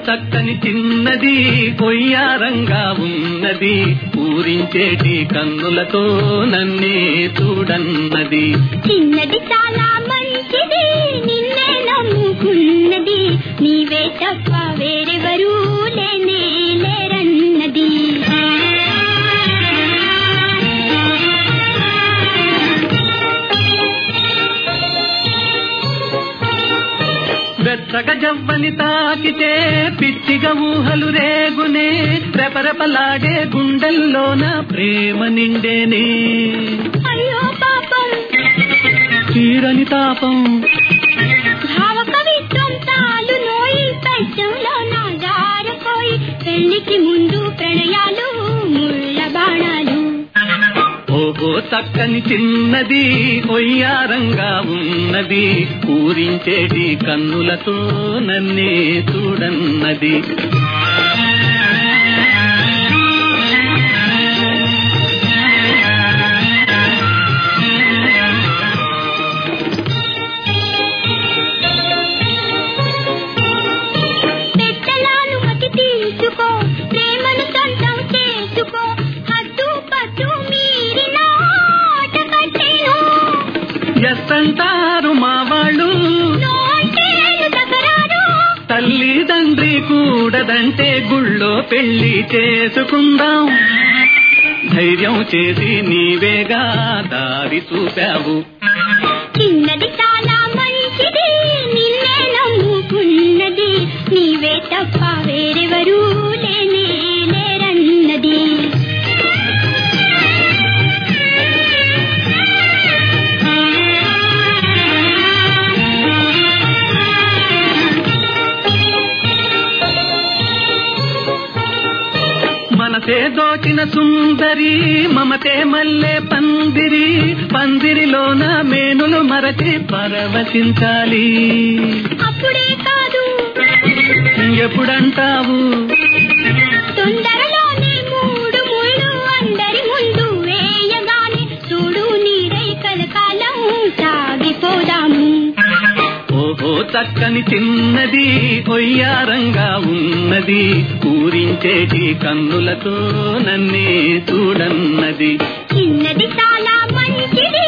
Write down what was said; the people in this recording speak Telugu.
చక్కని చిన్నది కొయ్యారంగా ఉన్నది పూరించేటి కన్నులతో నన్నే చూడన్నది. చిన్నది చాలా మంచిది నిన్నే నమ్ముకున్నది నీవే తప్ప వేరెవరూ లేనే లేరన్నది. వెచ్చగ జవ్వని తాకితే పిచ్చిగా ఊహలు రేగునే రెపరెపలాడే గుండెల్లోన ప్రేమ నిండేనే. అయ్యో పాపం తీరని తాపం భావ కవిత్వం తాలు నోయి పెద్దంలో నా జారపోయి పెళ్లికి ముందు ప్రణయాలు ముళ్ళ బాణాలు. ఓహో చక్కని చిన్నది కొయ్యారంగా ఉన్నది పూరించేటి కన్నులతో నన్నే చూడన్నది. పెట్టలానుమతి తీసుకో ప్రేమను సొంతం చేసుకో హద్దు పద్దు మీరిన ఆట కట్టేను. ఎస్తంటారు మా వాళ్ళు నోటేలు తగరాడు తల్లిదండ్రి కూడదంటే గుళ్ళో పెళ్లి చేసుకుందాం. ధైర్యం చేసి నీవేగా దారి చూపావు. చిన్నది చాలా మంచిది నిన్నే నమ్ముకున్నది నీవే తప్ప వేరెవరూ లేనే లేరన్నది. మనసే దోచిన సుందరి మమతే మల్లె పందిరి పందిరిలోన మేనులు మరచి పరవశించాలి. అప్పుడే కాదు ఎప్పుడంటావు తొందరలోనే మూడు ముళ్ళు అందరి ముందు వేయగానే చూడు నీడై కలకాలం సాగిపోదాము. ఓహో చక్కని చిన్నది కొయ్యారంగా ఉన్నది పూరించేటి కన్నులతో నన్నే చూడన్నది. చిన్నది చాలా మంచిది